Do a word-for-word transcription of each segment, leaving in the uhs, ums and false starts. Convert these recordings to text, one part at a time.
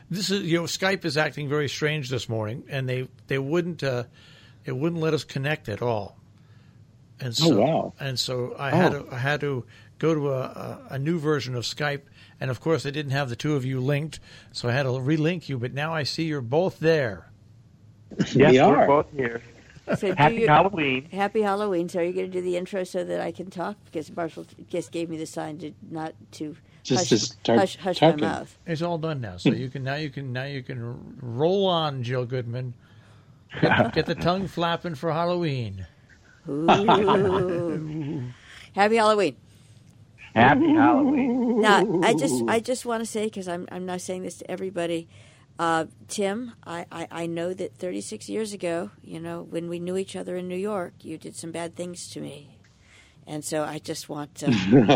this is, you know, Skype is acting very strange this morning, and they they wouldn't uh, it wouldn't let us connect at all. And so, oh wow! And so I oh. had to I had to go to a, a, a new version of Skype, and of course I didn't have the two of you linked, so I had to relink you. But now I see you're both there. Yes, we are. We're both here. So Happy you, Halloween. Happy Halloween. So are you going to do the intro so that I can talk? Because Marshall just gave me the sign to not to just hush, to start hush, hush my talking. mouth. It's all done now, so you can now you can now you can roll on, Jill Goodman. Get, get the tongue flapping for Halloween. Ooh. Happy Halloween. Happy Halloween. Now, I just I just want to say, because I'm I'm not saying this to everybody, uh, Tim, I, I, I know that thirty-six years ago, you know, when we knew each other in New York, you did some bad things to me. And so I just want to...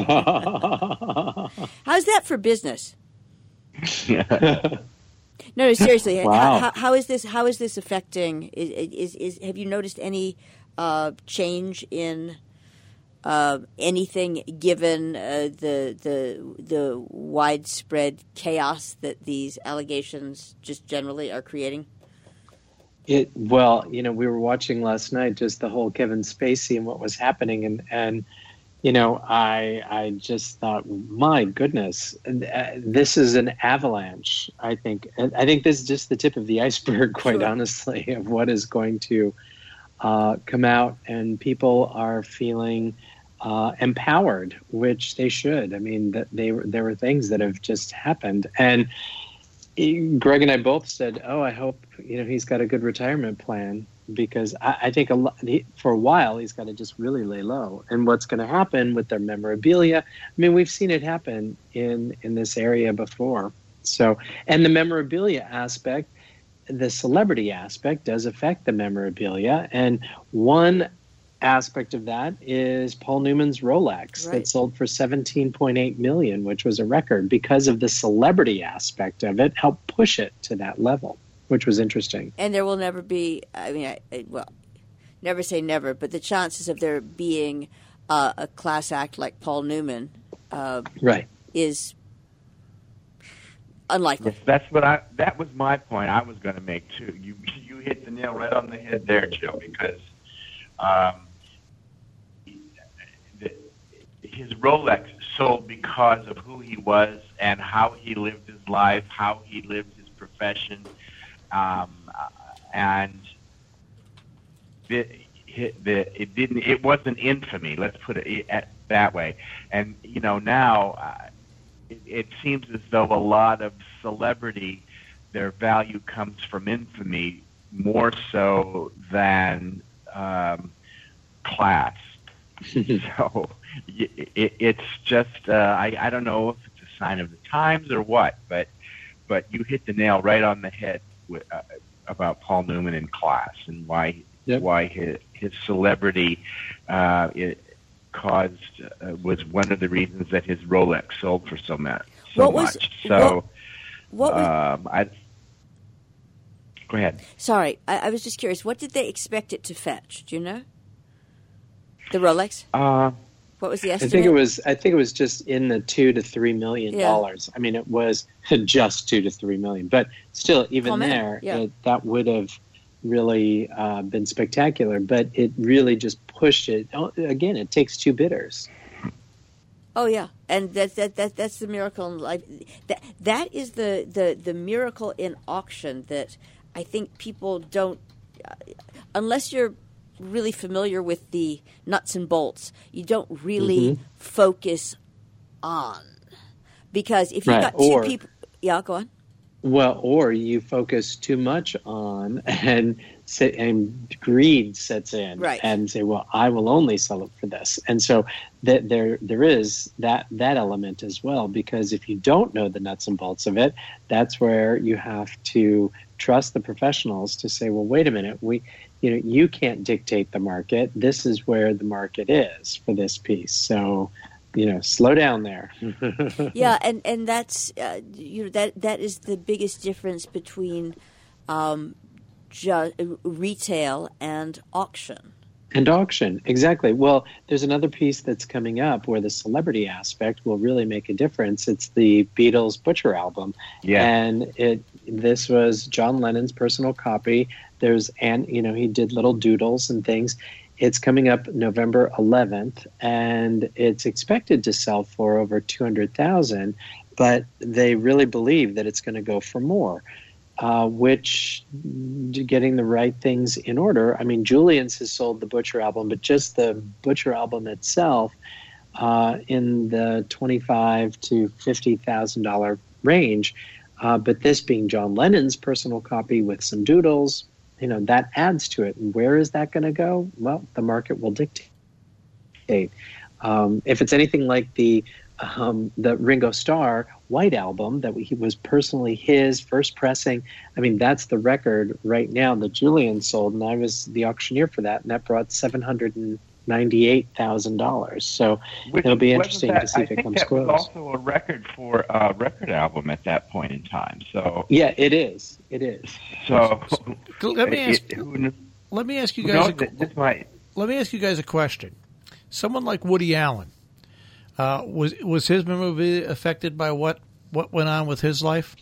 How's that for business? No, no, seriously. Wow. How, how is this? How is this affecting? Is is, is have you noticed any uh, change in uh, anything given uh, the the the widespread chaos that these allegations just generally are creating? It well, you know, we were watching last night just the whole Kevin Spacey and what was happening, and and you know, I I just thought, my goodness, this is an avalanche. I think I think this is just the tip of the iceberg, quite Sure. honestly, of what is going to uh, come out, and people are feeling uh, empowered, which they should. I mean, that they there were things that have just happened, and Greg and I both said, "Oh, I hope you know he's got a good retirement plan," because I, I think a lot, he, for a while he's got to just really lay low. And what's going to happen with their memorabilia? I mean, we've seen it happen in in this area before. So, and the memorabilia aspect, the celebrity aspect, does affect the memorabilia. And one aspect of that is Paul Newman's Rolex Right. that sold for seventeen point eight million dollars, which was a record because of the celebrity aspect of it, helped push it to that level, which was interesting. And there will never be. I mean, I, I, well, never say never, but the chances of there being uh, a class act like Paul Newman uh, Right. is unlikely. Yes, that's what I. That was my point. I was going to make too. You you hit the nail right on the head there, Joe. Because um, the, his Rolex sold because of who he was and how he lived his life, how he lived his profession, um, and the, the it didn't. It wasn't infamy. Let's put it that way. And you know now. Uh, It, it seems as though a lot of celebrity, their value comes from infamy more so than um, class. So it, it's just, uh, I, I don't know if it's a sign of the times or what, but but you hit the nail right on the head with, uh, about Paul Newman in class and why Yep. why his, his celebrity uh, it, caused uh, was one of the reasons that his Rolex sold for so much. So What was- much. So, What was, um, I go ahead. sorry, I, I was just curious. What did they expect it to fetch? Do you know? The Rolex? Uh, What was the I estimate? think it was. I think it was just in the two to three million dollars. I mean, it was just two to three million, but still, even Oh, man. there, Yeah. it, that would have really uh, been spectacular. But it really just pushed it. Oh, again, it takes two bidders. Oh yeah, and that that that that's the miracle in life. That that is the the the miracle in auction that I think people don't, uh, unless you're really familiar with the nuts and bolts, you don't really Mm-hmm. focus on, because if you've Right, got two or- people, yeah, go on. Well, or you focus too much on and say, and greed sets in, Right. and say, "Well, I will only sell it for this." And so that there there is that that element as well, because if you don't know the nuts and bolts of it, that's where you have to trust the professionals to say, "Well, wait a minute, we, you know, you can't dictate the market. This is where the market is for this piece." So, you know, slow down there. Yeah, and and that's uh, you know that that is the biggest difference between um, ju- retail and auction. And auction, exactly. Well, there's another piece that's coming up where the celebrity aspect will really make a difference. It's the Beatles Butcher album. Yeah. And it this was John Lennon's personal copy. There's, and you know, he did little doodles and things. It's coming up November eleventh, and it's expected to sell for over two hundred thousand, but they really believe that it's going to go for more. Uh, which, getting the right things in order. I mean, Julian's has sold the Butcher album, but just the Butcher album itself, uh, in the twenty-five to fifty thousand dollar range. Uh, but this being John Lennon's personal copy with some doodles, you know, that adds to it. And where is that going to go? Well, the market will dictate. Um, if it's anything like the um, the Ringo Starr White Album that he was personally his first pressing. I mean, that's the record right now that Julian sold, and I was the auctioneer for that, and that brought seven hundred ninety-eight thousand dollars. So Which, it'll be interesting that, to see I if it think comes that close. was also a record for a record album at that point in time. So yeah, it is. It is. So let me ask. It, who, let me ask you who guys. knows that this might. Let me ask you guys a question. Someone like Woody Allen, uh, was was his memorabilia affected by what, what went on with his life?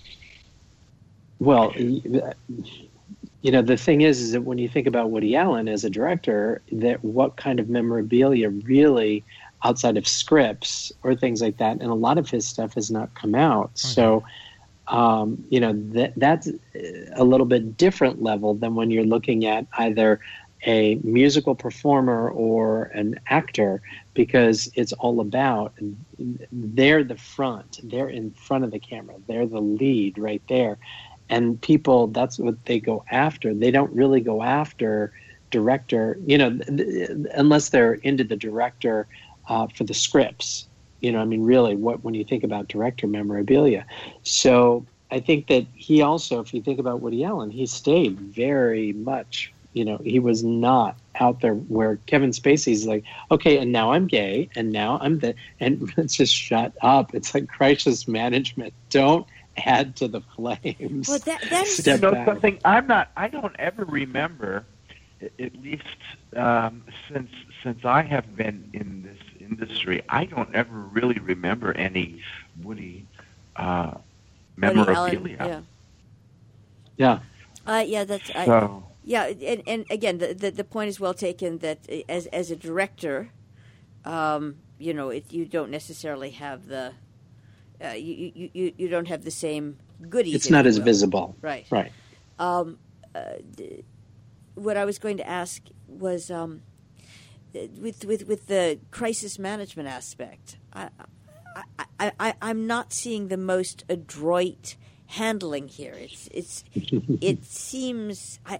Well, you know, the thing is, is that when you think about Woody Allen as a director, that what kind of memorabilia really, outside of scripts or things like that, and a lot of his stuff has not come out. Okay. So, um, you know, that that's a little bit different level than when you're looking at either a musical performer or an actor, because it's all about, they're the front, they're in front of the camera, they're the lead right there. And people, that's what they go after. They don't really go after director, you know, unless they're into the director uh, for the scripts. You know, I mean, really, what when you think about director memorabilia. So I think that he also, if you think about Woody Allen, he stayed very much, you know, he was not out there where Kevin Spacey's like, okay, and now I'm gay, and now I'm the, and it's just shut up. It's like crisis management. Don't add to the flames. Well, that, that's you know something. I'm not. I don't ever remember, at least um, since since I have been in this industry, I don't ever really remember any Woody uh, memorabilia. Allen, yeah. Yeah. Uh, yeah. That's. I, so. Yeah, and, and again, the, the the point is well taken. That as as a director, um, you know, it, you don't necessarily have the. Uh, you, you, you, you don't have the same goodies. It's not as will. visible. Right. Right. Um, uh, th- what I was going to ask was um, with, with with the crisis management aspect, I, I, I, I, I'm not seeing the most adroit handling here. It's it's it seems I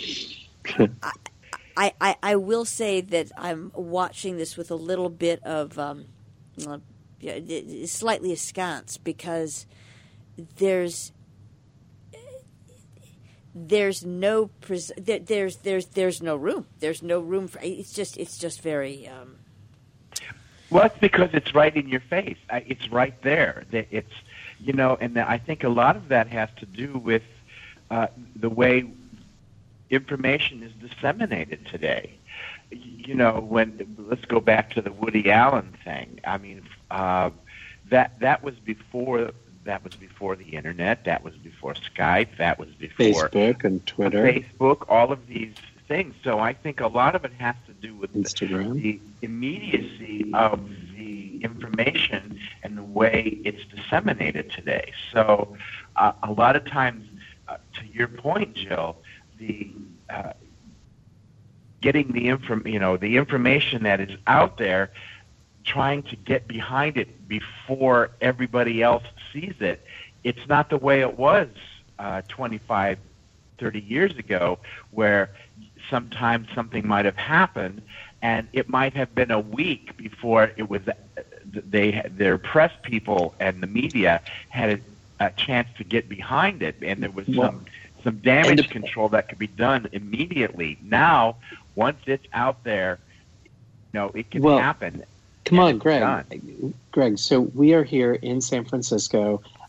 I, I, I, I will say that I'm watching this with a little bit of um, uh, slightly askance, because there's there's no pres- there, there's there's there's no room. There's no room for it's just it's just very. Um, well, it's because it's right in your face. It's right there. It's you know, and I think a lot of that has to do with uh, the way information is disseminated today. You know, when let's go back to the Woody Allen thing. I mean, uh, that that was before that was before the internet. That was before Skype. That was before Facebook and Twitter. Facebook, all of these things. So I think a lot of it has to do with Instagram. The, the immediacy of the information and the way it's disseminated today. So uh, a lot of times, uh, to your point, Jill, the uh, getting the inform, you know, the information that is out there, trying to get behind it before everybody else sees it. It's not the way it was uh, twenty-five, thirty years ago, where sometimes something might have happened, and it might have been a week before it was. They, their press people and the media had a, a chance to get behind it, and there was some well, some damage control that could be done immediately. Now, once it's out there, you know, it can well, happen. Come on, Greg. Greg, so we are here in San Francisco.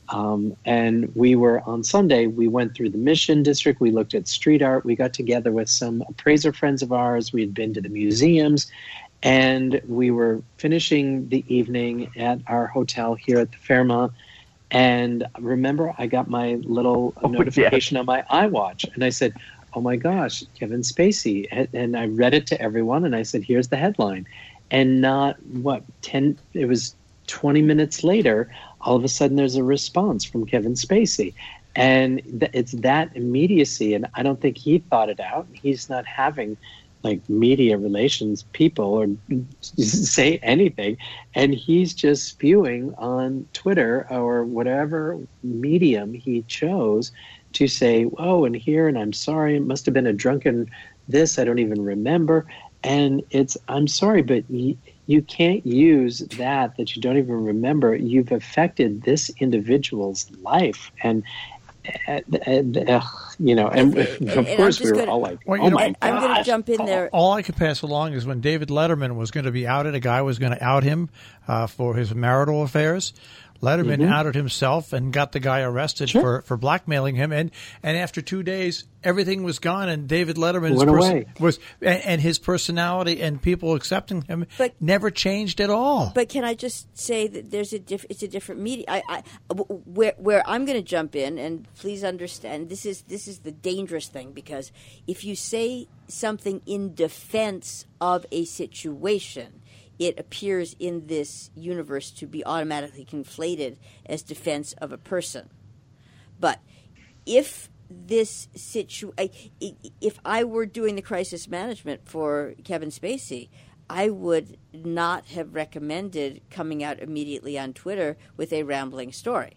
Um, and we were on Sunday, we went through the Mission District. We looked at street art. We got together with some appraiser friends of ours. We had been to the museums. And we were finishing the evening at our hotel here at the Fairmont. And remember, I got my little Oh, notification on my iWatch. And I said, oh my gosh, Kevin Spacey. And I read it to everyone. And I said, here's the headline. And not, what, ten, it was twenty minutes later, all of a sudden there's a response from Kevin Spacey. And th- it's that immediacy. And I don't think he thought it out. He's not having like media relations people or say anything. And he's just spewing on Twitter or whatever medium he chose to say, oh, and here, and I'm sorry, it must have been a drunken this, I don't even remember. And it's, I'm sorry, but you, you can't use that, that you don't even remember. You've affected this individual's life. And, uh, uh, you know, and, and of and course we were gonna, all like, well, oh know, my I'm going to gosh. jump in there. All I could pass along is when David Letterman was going to be outed, a guy was going to out him uh, for his marital affairs. Letterman Mm-hmm. outed himself and got the guy arrested Sure. for, for blackmailing him. And, and after two days, everything was gone. And David Letterman's Went away. was and, and his personality and people accepting him But- never changed at all. But can I just say that there's a diff- it's a different media. I, I w- where where I'm going to jump in, and please understand this is this is the dangerous thing, because if you say something in defense of a situation, it appears in this universe to be automatically conflated as defense of a person. But if this situ, I- I- if I were doing the crisis management for Kevin Spacey, I would not have recommended coming out immediately on Twitter with a rambling story.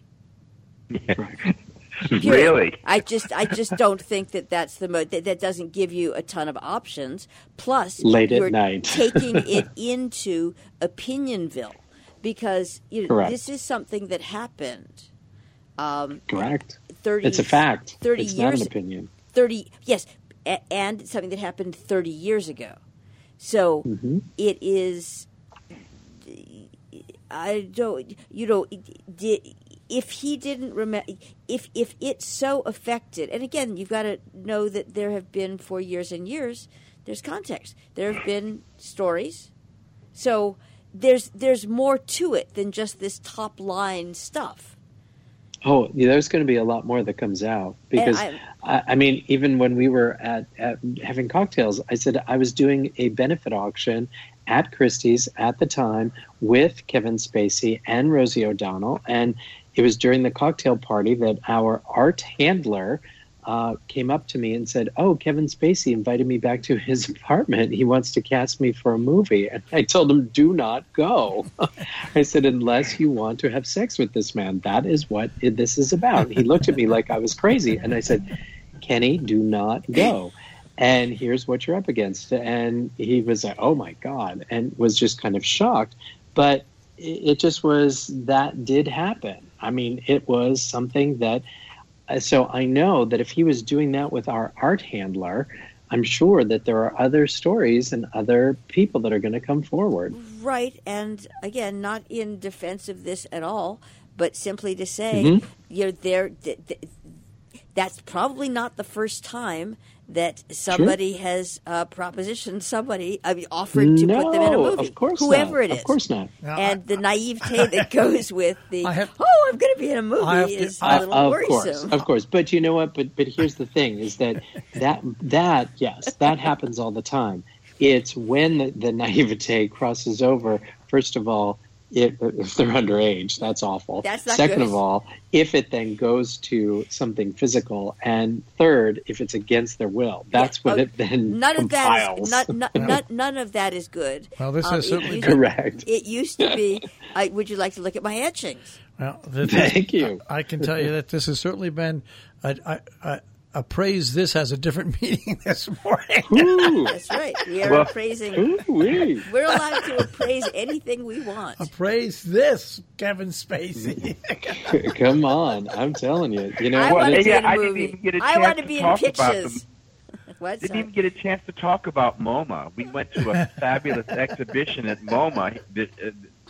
Period. Really? I just, I just don't think that that's the mo- that, that doesn't give you a ton of options. Plus, Late at you're night. taking it into Opinionville, because you know, Correct. this is something that happened. Um, Correct. thirty. It's a fact. Thirty it's years. not an opinion. Thirty. Yes, a- and something that happened thirty years ago. So Mm-hmm. it is. I don't. You know. Did, if he didn't remember, if if it so affected, and again, you've got to know that there have been for years and years. There's context. There have been stories, so there's there's more to it than just this top line stuff. Oh, yeah, there's going to be a lot more that comes out because, I- I, I mean, even when we were at, at having cocktails, I said I was doing a benefit auction at Christie's at the time with Kevin Spacey and Rosie O'Donnell, and it was during the cocktail party that our art handler uh, came up to me and said, oh, Kevin Spacey invited me back to his apartment. He wants to cast me for a movie. And I told him, do not go. I said, unless you want to have sex with this man. That is what it, this is about. He looked at me like I was crazy. And I said, Kenny, do not go. And here's what you're up against. And he was like, oh, my God, and was just kind of shocked. But it, it just was, that did happen. I mean, it was something that, so I know that if he was doing that with our art handler, I'm sure that there are other stories and other people that are going to come forward. Right, and again, not in defense of this at all, but simply to say, Mhm. you're there. Th- th- that's probably not the first time that somebody has uh, propositioned somebody, I mean, offered to no, put them in a movie, of course whoever not. it is. Of course not. Now, And I- the naivete that goes with the, I have- oh, I'm going to be in a movie I have to- is I- a little of worrisome. course, of course. But you know what? But but here's the thing: is that that that yes, that happens all the time. It's when the, the naivete crosses over. First of all, it, if they're underage, that's awful. That's not Second good. of all, if it then goes to something physical, and third, if it's against their will, that's Yeah, when oh, it then None of that compiles. is not, not, none, none of that is good. Well, this Um, is it certainly used- Correct. It used to be. I, would you like to look at my etchings? Well, this, Thank you. I can tell you that this has certainly been a, a, a, a praise. This has a different meaning this morning. Ooh, That's right. We are Well- appraising. ooh-wee. We're allowed to appraise anything we want. Praise this, Kevin Spacey. Come on, I'm telling you. You know, I Well, want to yeah, be in a I didn't movie. even get a I chance want to to be in talk about pitches. What? Didn't Sorry. even get a chance to talk about MoMA. We went to a fabulous exhibition at MoMA. The, uh,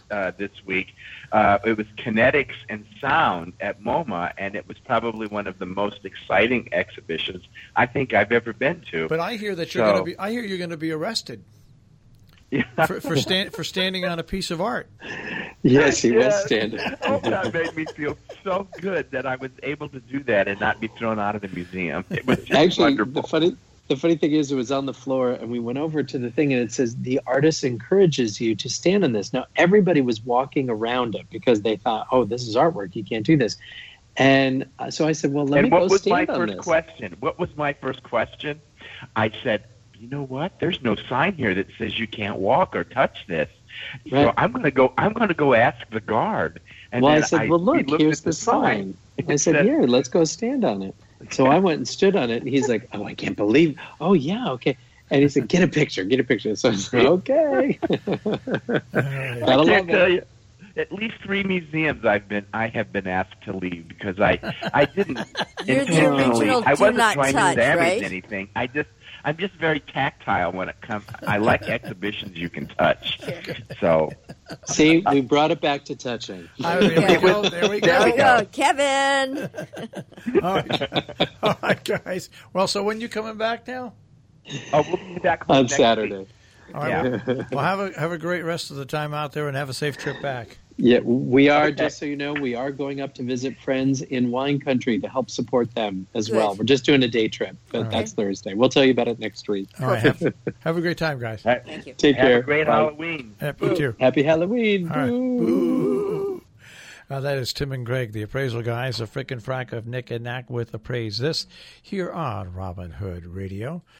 uh, this week. Uh, it was Kinetics and Sound at MoMA, and it was probably one of the most exciting exhibitions I think I've ever been to. But I hear that you're So- going to be. I hear you're going to be arrested Yeah. for for, stand, for standing on a piece of art. Yes, he was Yes. standing. Oh, that made me feel so good that I was able to do that and not be thrown out of the museum. It was just Actually, wonderful. the funny the funny thing is, it was on the floor, and we went over to the thing, and it says the artist encourages you to stand on this. Now, everybody was walking around it because they thought, "Oh, this is artwork. You can't do this." And uh, so I said, "Well, let and me what go was my stand on first this." question? What was my first question? I said, you know what? There's no sign here that says you can't walk or touch this. So Right. I'm going to go. I'm going to go ask the guard. And well, I then said, "Well, we look, looked here's at the sign." I said, said- "Here, let's go stand on it." So I went and stood on it, and he's like, "Oh, I can't believe." Oh, yeah, okay. And he said, "Get a picture, get a picture." So I said, "Okay." Uh, I Gotta can't love tell it. you. At least three museums I've been. I have been asked to leave because I. I didn't You're the intentionally. original I do wasn't not trying touch, to damage right? anything. I just. I'm just very tactile when it comes. I like exhibitions you can touch. So See, we brought it back to touching. I- there we go. There we There go. we go, Kevin. All right. All right, guys. Well, so when you coming back now? oh, we'll be back home On next Saturday. week. All right. Yeah. Well, well, have a have a great rest of the time out there, and have a safe trip back. Yeah, we are, Okay. just so you know, we are going up to visit friends in wine country to help support them as Good. well. We're just doing a day trip, but All right. that's Thursday. We'll tell you about it next week. All right. Have, have a great time, guys. Thank you. Take Have care. a great Bye. Halloween. Yep, you too. Happy Halloween. All right. Boo. Boo. Uh, that is Tim and Greg, the appraisal guys, a frickin' frack of Nick and Knack with Appraise This here on Robin Hood Radio.